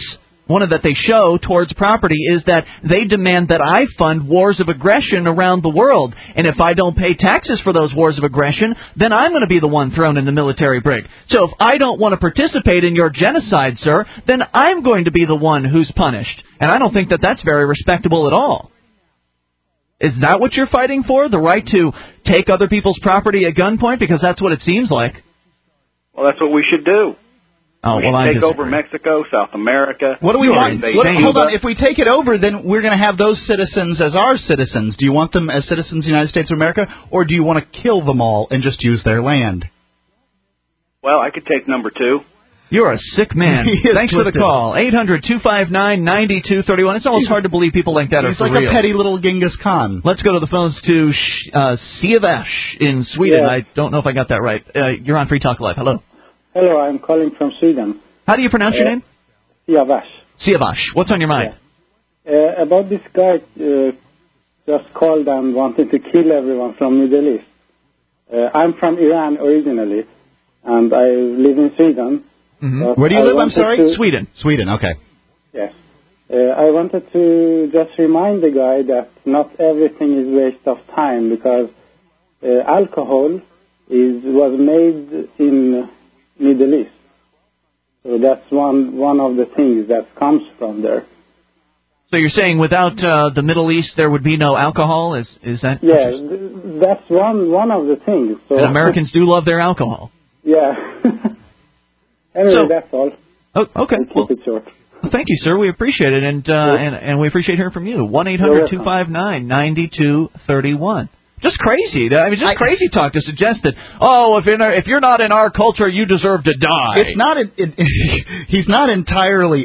that they show towards property is that they demand that I fund wars of aggression around the world. And if I don't pay taxes for those wars of aggression, then I'm going to be the one thrown in the military brig. So if I don't want to participate in your genocide, sir, then I'm going to be the one who's punished. And I don't think that that's very respectable at all. Is that what you're fighting for? The right to take other people's property at gunpoint? Because that's what it seems like. Well, that's what we should do. Oh, we should take over Mexico, South America. What do we want? Hold on. If we take it over, then we're going to have those citizens as our citizens. Do you want them as citizens of the United States of America, or do you want to kill them all and just use their land? Well, I could take number 2. You're a sick man. Thanks for the call. 800-259-9231. It's almost hard to believe people like that are for real. He's like a petty little Genghis Khan. Let's go to the phones to Siavash in Sweden. Yeah. I don't know if I got that right. You're on Free Talk Live. Hello. Hello, I'm calling from Sweden. How do you pronounce your name? Siavash. Siavash. What's on your mind? About this guy just called and wanted to kill everyone from Middle East. I'm from Iran originally, and I live in Sweden. Mm-hmm. Where do you live? I'm sorry? Sweden. Sweden, okay. Yes. I wanted to just remind the guy that not everything is waste of time, because alcohol was made in Middle East. So that's one of the things that comes from there. So you're saying without the Middle East there would be no alcohol? Is that? Yeah, that's one of the things. So and Americans do love their alcohol. Yeah. Anyway, that's all. Oh, okay. Keep it short. Well, thank you, sir. We appreciate it, and we appreciate hearing from you. 1-800-259-9231. Just crazy. I mean, just crazy talk to suggest that, if you're not in our culture, you deserve to die. It's not. He's not entirely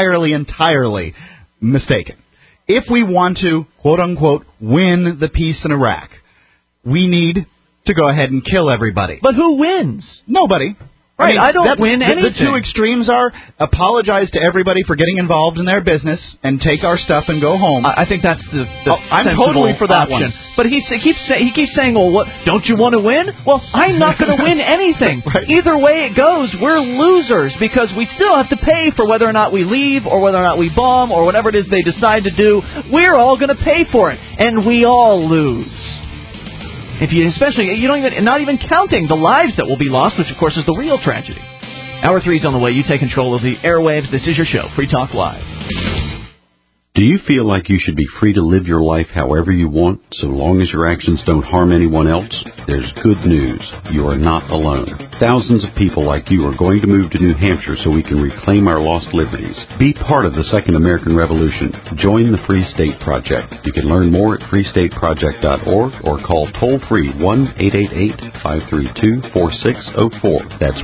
mistaken. If we want to, quote unquote, win the peace in Iraq, we need to go ahead and kill everybody. But who wins? Nobody. Right, I don't win anything. The two extremes are apologize to everybody for getting involved in their business and take our stuff and go home. I think that's the I'm totally for that option. one. But he keeps saying, well, what? Don't you want to win? Well, I'm not going to win anything. Right. Either way it goes, we're losers because we still have to pay for whether or not we leave or whether or not we bomb or whatever it is they decide to do. We're all going to pay for it, and we all lose. Not even counting the lives that will be lost, which of course is the real tragedy. Hour 3 is on the way. You take control of the airwaves. This is your show, Free Talk Live. Do you feel like you should be free to live your life however you want, so long as your actions don't harm anyone else? There's good news. You are not alone. Thousands of people like you are going to move to New Hampshire so we can reclaim our lost liberties. Be part of the Second American Revolution. Join the Free State Project. You can learn more at freestateproject.org or call toll-free 1-888-532-4604. That's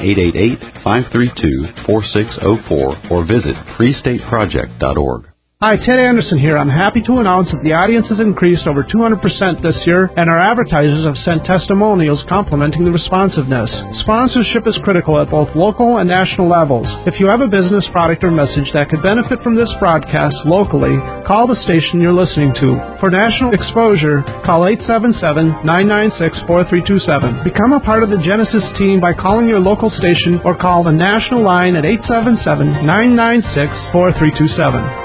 1-888-532-4604 or visit freestateproject.org. Hi, Ted Anderson here. I'm happy to announce that the audience has increased over 200% this year, and our advertisers have sent testimonials complimenting the responsiveness. Sponsorship is critical at both local and national levels. If you have a business, product, or message that could benefit from this broadcast locally, call the station you're listening to. For national exposure, call 877-996-4327. Become a part of the Genesis team by calling your local station or call the national line at 877-996-4327.